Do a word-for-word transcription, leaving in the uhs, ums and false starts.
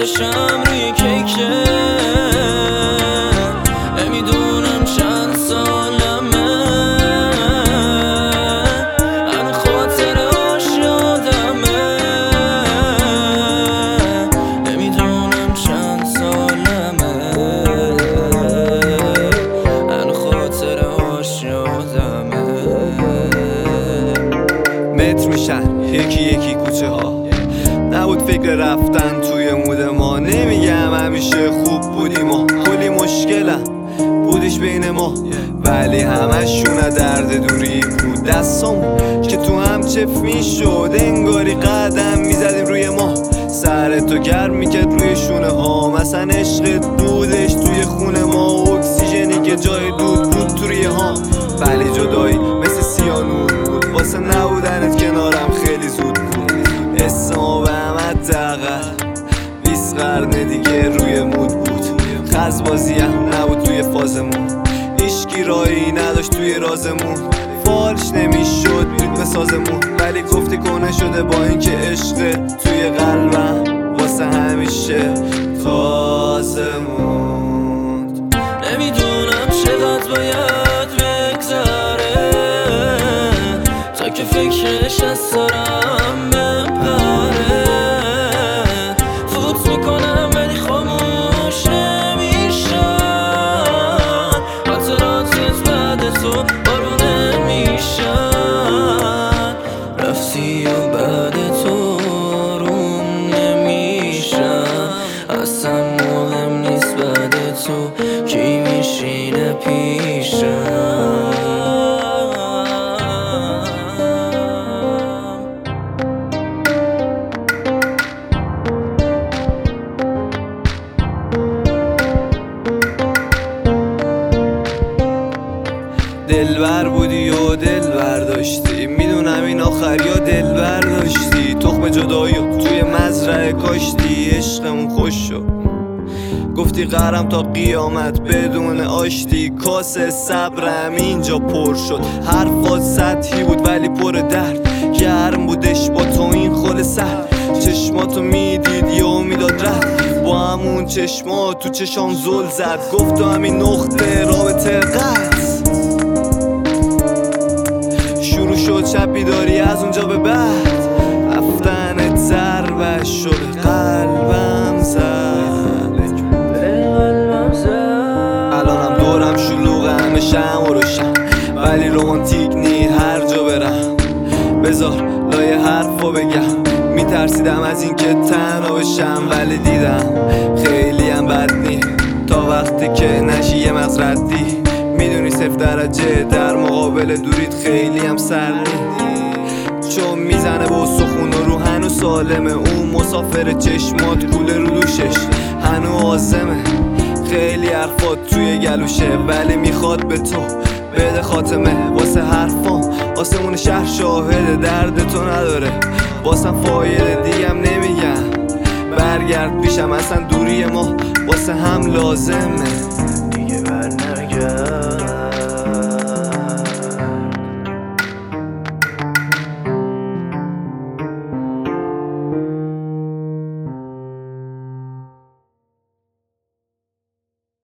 چشم روی کیکه نمیدونم چند سالمه همه خاطره هاش یادمه نمیدونم چند سالمه همه خاطره هاش یادمه متر میشن یکی یکی کوچه ها نبود فکر رفتن توی مود ما نمیگم همیشه خوب بودیم و کلی مشکلم بودش بین ما ولی همشون درد دوری بود دستامون که تو هم چف میشد انگاری قدم میزدیم روی ما سر تو گرم میکرد روی شونه ها مثلا عشقت بودش توی خونه ما اکسیژنی که جای دود بود تو ریه ها ولی جدایی مثل سیانور بود واسه نبودنت کنارم خیلی زود بود اسم و همت دقل بیست قرن دیگه روی مود بود خزبازی هم نبود توی فازمون هیچکی راهی نداشت توی رازمون فالش نمیشد ریتم سازمون ولی گفتی کنه شده با اینکه عشق توی قلبم واسه همیشه تازه موند نمیدونم چقدر باید بگذره تا که فکرش از سرم بپره فوت میکنم ولی خاموش نمیشن خاطراتت بعد تو بارون نمیشن رفتی و بعد تو آروم نمیشن اصلا مهم نیست بعد تو کی میشینه پیشم دلبر بودی و دل برداشتی میدونم این آخر یا دل برداشتی تخم جدایی توی مزرعه کاشتی عشقمون خوش شد گفتی قرم تا قیامت بدون آشتی کاسه صبرم اینجا پر شد حرفات سطحی بود ولی پر درد گرم بودش با تو این خل سر چشماتو میدید یا میداد رد با همون چشمات تو چشام زل زد گفت تو همین نقطه رابطه قطع شروع شد چپی داری از اونجا به بعد رفتنت ضربه شد قلبم زد الانم دورم شلوغه همه شم و روشن ولی رومانتیک نی هر جا برم بذار لایه حرفو بگم میترسیدم از این که تنها بشم ولی دیدم خیلی هم بد نی تا وقتی که نشی یه مزردی میدونی صفر درجه در مقابل دوریت خیلی هم سردی چون میزنه با سخون و رو هنو سالمه اون مسافر چشمات کوله رو دوشش هنو آزمه خیلی حرفات توی گلوشه ولی میخواد به تو بده خاتمه واسه حرفام آسمون شهر شاهده درد تو نداره واسم فایده دیگم نمیگم برگرد پیشم اصلا دوری ما واسه هم لازمه